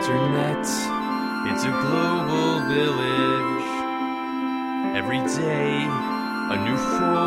internet, it's a global village. Every day, a new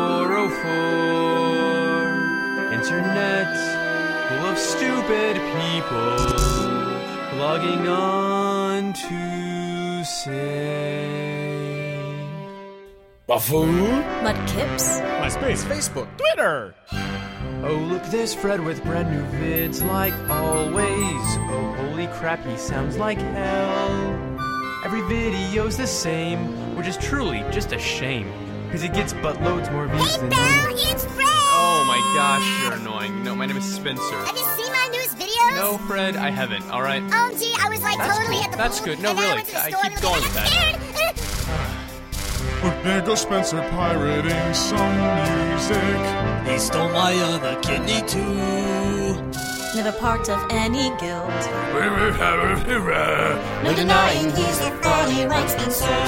404. Internet, full of stupid people, logging on to say. Buffoon? Mudkips? MySpace, Facebook, Twitter! Oh, look, there's Fred with brand new vids like always. Oh, holy crap, he sounds like hell. Every video's the same, which is truly just a shame, because he gets buttloads more views than me. Hey, it's Fred! Oh my gosh, you're annoying. No, my name is Spencer. Have you seen my news videos? No, Fred, I haven't, alright? OMG, I was like That's totally cool. at the That's pool, good. No, and then really, I went to the I store keep and going with that. Look, there goes Spencer pirating some music. He stole my other kidney too. Never part of any guild. No denying he's a funny right Spencer.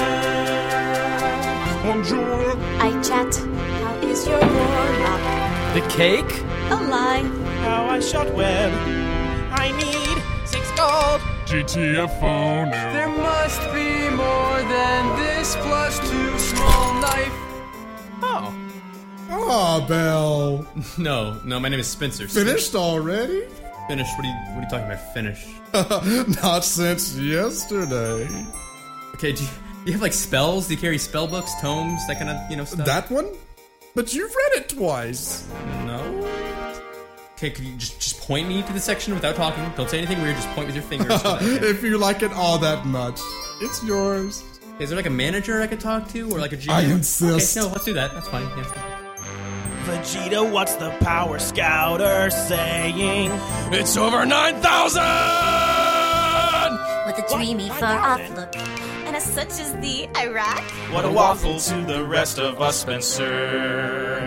Bonjour. I chat. How is your warlock? The cake? A lie. How I shot web. I need 6 gold. GTFO new. There must be more than this plus 2 small knife. Oh. Aw, Belle. No, my name is Spencer. Finished already? Finished? What are you talking about, finish? Not since yesterday. Okay, do you have like spells? Do you carry spell books, tomes, that kind of, stuff? That one? But you've read it twice. No. Okay, could you just point me to the section without talking? Don't say anything weird, just point with your fingers. If you like it all that much, it's yours. Is there like a manager I could talk to, or like a GM? I insist. Okay, no, let's do that. That's fine. Yeah. Vegeta, what's the power scouter saying? It's over 9,000! With a dreamy, far-off look. And as such is the Iraq. What a waffle to the rest of us, Spencer.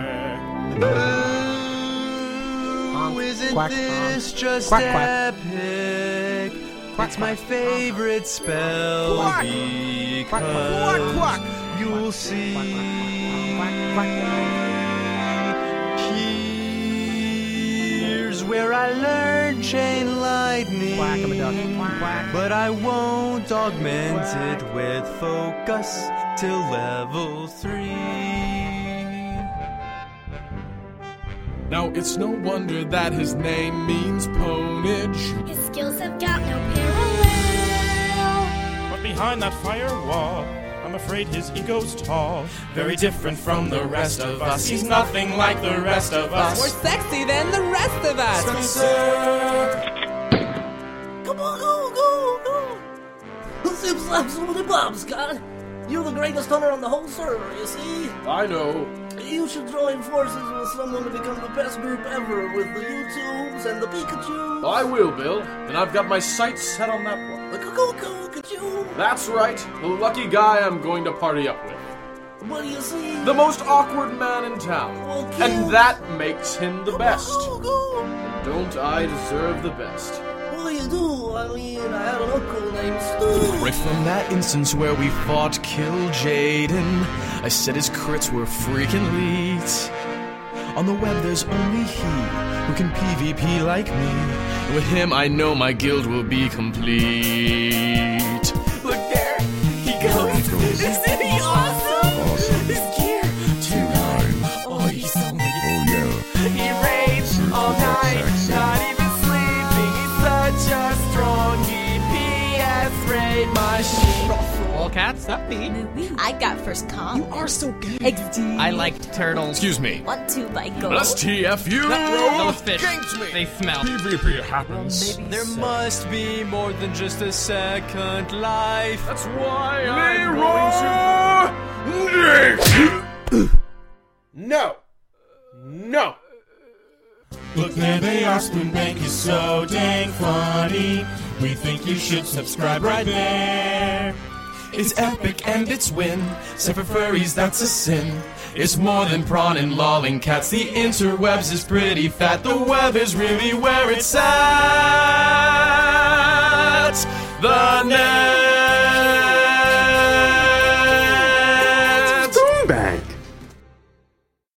Ooh, isn't this just epic? It's my favorite spell because you'll see. Here's where I learned chain lightning, but I won't augment it with focus till level 3. Now it's no wonder that his name means ponage. His skills have got no parallel. But behind that firewall, I'm afraid his ego's tall. Very different from the rest of us. He's nothing like the rest of us. More sexy than the rest of us. Come on, go! Zip slap zoomity bob, Scott. You're the greatest hunter on the whole server, you see? I know. You should join forces with someone to become the best group ever with the YouTubes and the Pikachu. I will, Bill. And I've got my sights set on that one. The Pikachu. That's right. The lucky guy I'm going to party up with. What do you see? The most awkward man in town. Okay. And that makes him the best. Go. Don't I deserve the best? Well, you do. I mean, I had an uncle named Stu. Right from that instance where we fought Kill Jaden, I said his crits were freaking elite. On the web there's only he who can PvP like me. And with him I know my guild will be complete. Look there, he goes. Isn't he awesome? His gear, 2-9. Oh, he's so neat. Oh, yeah. He raves all night, not even sleeping. He's such a strong DPS raid machine. All cats, not me. I got first comp. Are so gay. XD. I like turtles. Excuse me. Want to buy gold? Let's TFU! Those fish. Ganked me! They smell. PvP happens. There must be more than just a second life. That's why I'm going to... No! Look, there they are, Spoonbank is so dang funny. We think you should subscribe right there. It's epic and it's win. Except for furries, that's a sin. It's more than prawn and lolling cats. The interwebs is pretty fat. The web is really where it's at.